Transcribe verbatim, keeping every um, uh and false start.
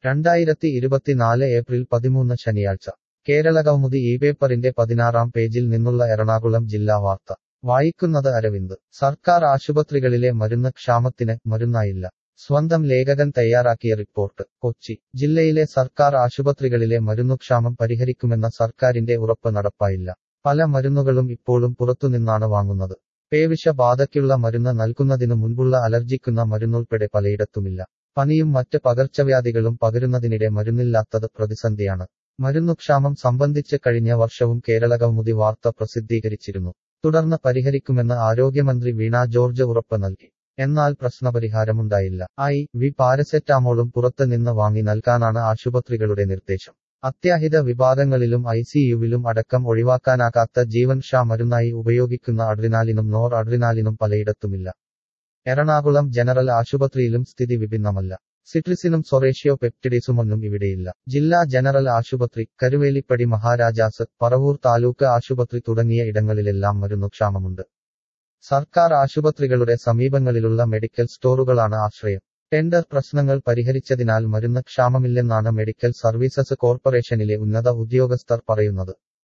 രണ്ടായിരത്തി ഇരുപത്തിനാല് ഏപ്രിൽ പതിമൂന്ന് ശനിയാഴ്ച കേരള കൗമുദി ഈ പേപ്പറിന്റെ പതിനാറാം പേജിൽ നിന്നുള്ള എറണാകുളം ജില്ലാ വാർത്ത വായിക്കുന്നത് അരവിന്ദ്. സർക്കാർ ആശുപത്രികളിലെ മരുന്ന് ക്ഷാമത്തിന് മരുന്നായില്ല. സ്വന്തം ലേഖകൻ തയ്യാറാക്കിയ റിപ്പോർട്ട്. കൊച്ചി. ജില്ലയിലെ സർക്കാർ ആശുപത്രികളിലെ മരുന്നുക്ഷാമം പരിഹരിക്കുമെന്ന സർക്കാരിന്റെ ഉറപ്പ് നടപ്പായില്ല. പല മരുന്നുകളും ഇപ്പോഴും പുറത്തുനിന്നാണ് വാങ്ങുന്നത്. പേവിഷ ബാധയ്ക്കുള്ള മരുന്ന് നൽകുന്നതിനു മുൻപുള്ള അലർജിക്കുന്ന മരുന്നുൾപ്പെടെ പലയിടത്തുമില്ല. പനിയും മറ്റ് പകർച്ചവ്യാധികളും പകരുന്നതിനിടെ മരുന്നില്ലാത്തത് പ്രതിസന്ധിയാണ്. മരുന്നുക്ഷാമം സംബന്ധിച്ച് കഴിഞ്ഞ വർഷവും കേരള കൗമുദി വാർത്ത പ്രസിദ്ധീകരിച്ചിരുന്നു. തുടർന്ന് പരിഹരിക്കുമെന്ന് ആരോഗ്യമന്ത്രി വീണ ജോർജ് ഉറപ്പ് നൽകി. എന്നാൽ പ്രശ്നപരിഹാരമുണ്ടായില്ല. ഐ വി പാരസെറ്റാമോളും പുറത്ത് നിന്ന് വാങ്ങി നൽകാനാണ് ആശുപത്രികളുടെ നിർദ്ദേശം. അത്യാഹിത വിഭാഗങ്ങളിലും ഐസിയുവിലും അടക്കം ഒഴിവാക്കാനാകാത്ത ജീവൻരക്ഷാ മരുന്നായി ഉപയോഗിക്കുന്ന അഡ്രിനാലിനും നോർ അഡ്രിനാലിനും പലയിടത്തുമില്ല. എറണാകുളം ജനറൽ ആശുപത്രിയിലും സ്ഥിതി വിഭിന്നമല്ല. സിട്രിസിനും സൊറേഷ്യോ പെപ്റ്റിഡേസുമൊന്നും ഇവിടെയില്ല. ജില്ലാ ജനറൽ ആശുപത്രി, കരുവേലിപ്പടി മഹാരാജാസ്, പറവൂർ താലൂക്ക് ആശുപത്രി തുടങ്ങിയ ഇടങ്ങളിലെല്ലാം മരുന്നുക്ഷാമമുണ്ട്. സർക്കാർ ആശുപത്രികളുടെ സമീപങ്ങളിലുള്ള മെഡിക്കൽ സ്റ്റോറുകളാണ് ആശ്രയം. ടെൻഡർ പ്രശ്നങ്ങൾ പരിഹരിച്ചതിനാൽ മരുന്ന് ക്ഷാമമില്ലെന്നാണ് മെഡിക്കൽ സർവീസസ് കോർപ്പറേഷനിലെ ഉന്നത ഉദ്യോഗസ്ഥർ പറയുന്നത്.